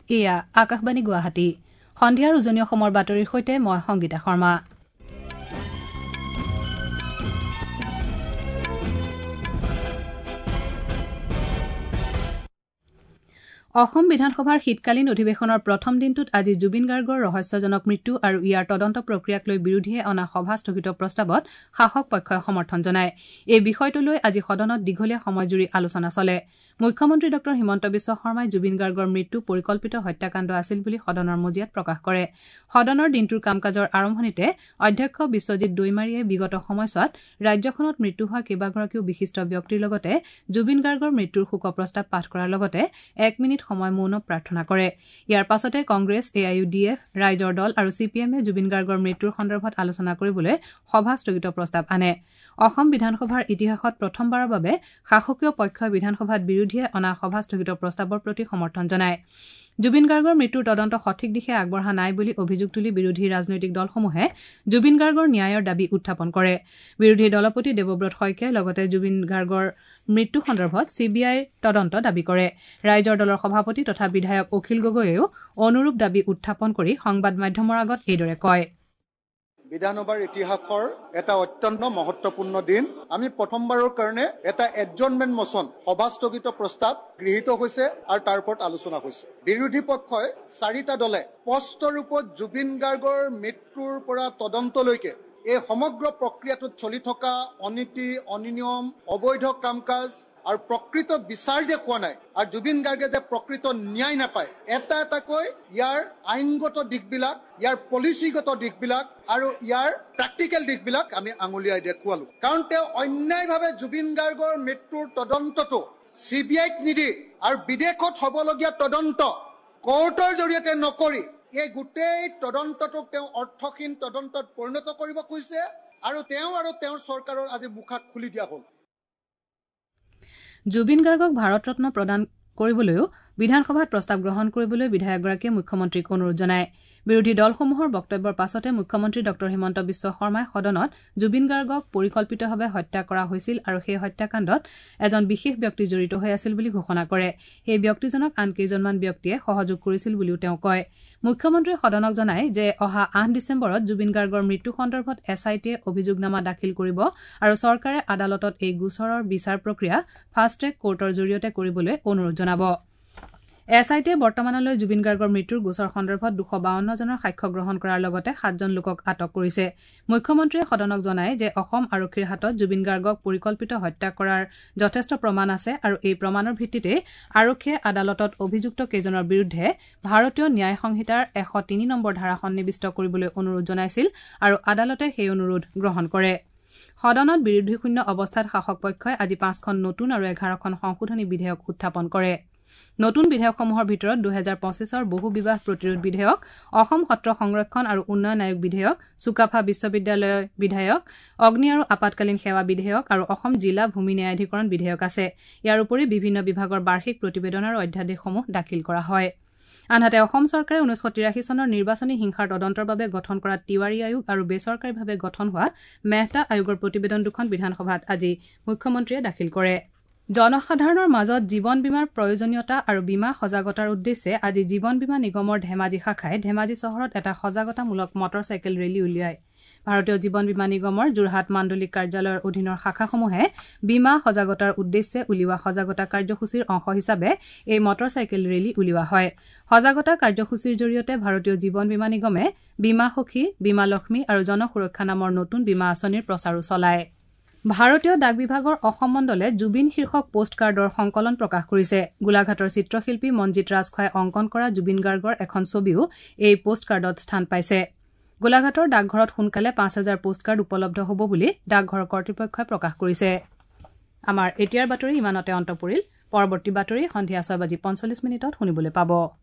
এয়া আকাশবাণী গুৱাহাটী সন্ধিয়াৰ উজনি অসমৰ বাতৰিৰ সৈতে মই সংগীতা শৰ্মা। অসম বিধানসভাৰ শীতকালীন অধিৱেশনৰ প্ৰথম দিনটোত আজি জুবিন গাৰ্গৰ ৰহস্যজনক মৃত্যু আৰু ইয়াৰ তদন্ত প্ৰক্ৰিয়াক লৈ বিৰোধীয়ে অনা সভা স্থগিত প্ৰস্তাৱত শাসক পক্ষই সমৰ্থন জনায়। এই বিষয়টো লৈ আজি সদনত দীঘলীয়া সময়জুৰি আলোচনা চলে। মুখ্যমন্ত্ৰী ড হিমন্ত বিশ্ব শৰ্মাই জুবিন গাৰ্গৰ মৃত্যু পৰিকল্পিত হত্যাকাণ্ড আছিল বুলি সদনৰ মজিয়াত প্ৰকাশ কৰে। সদনৰ দিনটোৰ কাম কাজৰ আৰম্ভণিতে অধ্যক্ষ বিশ্বজিৎ দৈমাৰীয়ে বিগত সময়ছোৱাত ৰাজ্যখনত মৃত্যু হোৱা কেইবাগৰাকীও বিশিষ্ট ব্যক্তিৰ লগতে জুবিন গাৰ্গৰ মৃত্যুৰ শোক প্ৰস্তাৱ পাঠ কৰাৰ লগতে 1 মিনিট সময় মৌন প্ৰাৰ্থনা কৰে। ইয়াৰ পাছতে কংগ্ৰেছ, AIUDF, ৰাইজৰ দল আৰু CPM-এ জুবিন গাৰ্গৰ মৃত্যুৰ সন্দৰ্ভত আলোচনা কৰিবলৈ সভা স্থগিত প্ৰস্তাৱ আনে। অসম বিধানসভাৰ ইতিহাসত প্ৰথমবাৰৰ বাবে শাসকীয় পক্ষই বিধানসভাত বিৰোধীয়ে অনা সভা স্থগিত প্ৰস্তাৱৰ প্ৰতি সমৰ্থন জনায়। জুবিন গাৰ্গৰ মৃত্যুৰ তদন্ত সঠিক দিশে আগবঢ়া নাই বুলি অভিযোগ তুলি বিৰোধী ৰাজনৈতিক দলসমূহে জুবিন গাৰ্গৰ ন্যায়ৰ দাবী উত্থাপন কৰে। বিৰোধী দলপতি দেৱব্ৰত শইকীয়াই লগতে জুবিন গাৰ্গৰ মৃত্যু সন্দৰ্ভত CBIৰ তদন্ত দাবী কৰে। ৰাইজৰ দলৰ সভাপতি তথা বিধায়ক অখিল গগৈয়েও অনুৰূপ দাবী উত্থাপন কৰি সংবাদ মাধ্যমৰ আগত এইদৰে কয়। বিধানসভাৰ ইতিহাসৰ এটা অত্যন্ত মহত্বপূৰ্ণ দিন। আমি প্ৰথমবাৰৰ কাৰণে এটা এডজৰ্ণমেণ্ট মোচন সভা স্থগিত প্ৰস্তাৱ গৃহীত হৈছে আৰু তাৰ ওপৰত আলোচনা হৈছে। বিৰোধী পক্ষই 4টা দলে স্পষ্ট ৰূপত জুবিন গাৰ্গৰ মৃত্যুৰ পৰা তদন্তলৈকে এই সমগ্ৰ প্ৰক্ৰিয়াটোত চলি থকা অনীতি, অনিয়ম, অবৈধ কাম কাজ আৰু প্ৰকৃত বিচাৰ যে হোৱা নাই আৰু জুবিন গাৰ্গে যে প্ৰকৃত ন্যায় নাপায়, এটা এটাকৈ ইয়াৰ আইনগত দিশবিলাক, ইয়াৰ পলিচিগত দিশবিলাক আৰু ইয়াৰ প্ৰেক্টিকেল দিশবিলাক আমি আঙুলিয়াই দেখুৱালো। কাৰণ তেওঁ অন্যায়ভাৱে জুবিন গাৰ্গৰ মৃত্যুৰ তদন্তটো CBIক নিদি আৰু বিদেশত হ'বলগীয়া তদন্ত কোৰ্টৰ জৰিয়তে নকৰি এই গোটেই তদন্তটোক তেওঁ অৰ্থহীন তদন্তত পৰিণত কৰিব খুজিছে আৰু তেওঁৰ চৰকাৰৰ আজি মুখা খুলি দিয়া হ'ল। জুবিন গাৰ্গক ভাৰত ৰত্ন প্ৰদান কৰিবলৈও বিধানসভাত প্ৰস্তাৱ গ্ৰহণ কৰিবলৈ বিধায়কগৰাকীয়ে মুখ্যমন্ত্ৰীক অনুৰোধ জনায়। বিৰোধী দলসমূহৰ বক্তব্যৰ পাছতে মুখ্যমন্ত্ৰী ড হিমন্ত বিশ্ব শৰ্মাই সদনত জুবিন গাৰ্গক পৰিকল্পিতভাৱে হত্যা কৰা হৈছিল আৰু সেই হত্যাকাণ্ডত এজন বিশেষ ব্যক্তি জড়িত হৈ আছিল বুলি ঘোষণা কৰে। সেই ব্যক্তিজনক আন কেইজনমান ব্যক্তিয়ে সহযোগ কৰিছিল বুলিও তেওঁ কয়। মুখ্যমন্ত্ৰীয়ে সদনক জনায় যে অহা 8 ডিচেম্বৰত জুবিন গাৰ্গৰ মৃত্যু সন্দৰ্ভত SITয়ে অভিযোগনামা দাখিল কৰিব আৰু চৰকাৰে আদালতত এই গোচৰৰ বিচাৰ প্ৰক্ৰিয়া ফাষ্ট ট্ৰেক কোৰ্টৰ জৰিয়তে কৰিবলৈ অনুৰোধ জনাব। SITয়ে বৰ্তমানলৈ জুবিন গাৰ্গৰ মৃত্যুৰ গোচৰ সন্দৰ্ভত 252 জনৰ সাক্ষ্য গ্ৰহণ কৰাৰ লগতে 7 জন লোকক আটক কৰিছে। মুখ্যমন্ত্ৰীয়ে সদনক জনায় যে অসম আৰক্ষীৰ হাতত জুবিন গাৰ্গক পৰিকল্পিত হত্যা কৰাৰ যথেষ্ট প্ৰমাণ আছে আৰু এই প্ৰমাণৰ ভিত্তিতে আৰক্ষীয়ে আদালতত অভিযুক্ত কেইজনৰ বিৰুদ্ধে ভাৰতীয় ন্যায় সংহিতাৰ 103 নম্বৰ ধাৰা সন্নিৱিষ্ট কৰিবলৈ অনুৰোধ জনাইছিল আৰু আদালতে সেই অনুৰোধ গ্ৰহণ কৰে। সদনত বিৰোধীশূন্য অৱস্থাত শাসক পক্ষই আজি 5খন নতুন আৰু 11খন সংশোধনী বিধেয়ক উত্থাপন কৰে। নতুন বিধেয়কসমূহৰ ভিতৰত 2025ৰ বহু বিবাহ প্ৰতিৰোধ বিধেয়ক, অসম সত্ৰ সংৰক্ষণ আৰু উন্নয়ন আয়োগ বিধেয়ক, চুকাফা বিশ্ববিদ্যালয় বিধেয়ক, অগ্নি আৰু আপাতকালীন সেৱা বিধেয়ক আৰু অসম জিলা ভূমি ন্যায়াধিকৰণ বিধেয়ক আছে। ইয়াৰ উপৰি বিভিন্ন বিভাগৰ বাৰ্ষিক প্ৰতিবেদন আৰু অধ্যাদেশসমূহ দাখিল কৰা হয়। আনহাতে অসম চৰকাৰে 1983 চনৰ নিৰ্বাচনী হিংসাৰ তদন্তৰ বাবে গঠন কৰা তিৱাৰী আয়োগ আৰু বেচৰকাৰীভাৱে গঠন হোৱা মেহতা আয়োগৰ প্ৰতিবেদন দুখন বিধানসভাত আজি মুখ্যমন্ত্ৰীয়ে দাখিল কৰে। জনসাধাৰণৰ মাজত জীৱন বীমাৰ প্ৰয়োজনীয়তা আৰু বীমা সজাগতাৰ উদ্দেশ্যে আজি জীৱন বীমা নিগমৰ ধেমাজি শাখাই ধেমাজি চহৰত এটা সজাগতামূলক মটৰচাইকেল ৰেলী উলিয়ায়। ভাৰতীয় জীৱন বীমা নিগমৰ যোৰহাট মাণ্ডলিক কাৰ্যালয়ৰ অধীনৰ শাখাসমূহে বীমা সজাগতাৰ উদ্দেশ্যে উলিওৱা সজাগতা কাৰ্যসূচীৰ অংশ হিচাপে এই মটৰচাইকেল ৰেলী উলিওৱা হয়। সজাগতা কাৰ্যসূচীৰ জৰিয়তে ভাৰতীয় জীৱন বীমা নিগমে বীমা সখী, বীমা লক্ষ্মী আৰু জনসুৰক্ষা নামৰ নতুন বীমা আঁচনিৰ প্ৰচাৰো চলায়। ভাৰতীয় ডাক বিভাগৰ অসম মণ্ডলে জুবিন শীৰ্ষক পোষ্ট কাৰ্ডৰ সংকলন প্ৰকাশ কৰিছে। গোলাঘাটৰ চিত্ৰশিল্পী মঞ্জিত ৰাজখোৱাই অংকন কৰা জুবিন গাৰ্গৰ এখন ছবিও এই পোষ্ট কাৰ্ডত স্থান পাইছে। গোলাঘাটৰ ডাকঘৰত সোনকালে 5000 পোষ্ট কাৰ্ড উপলব্ধ হ'ব বুলি ডাকঘৰৰ কৰ্তৃপক্ষই প্ৰকাশ কৰিছে। আমাৰ এতিয়াৰ বাতৰি ইমানতে অন্ত পৰিল। পৰৱৰ্তী বাতৰি সন্ধিয়া 6:45 শুনিবলৈ পাব।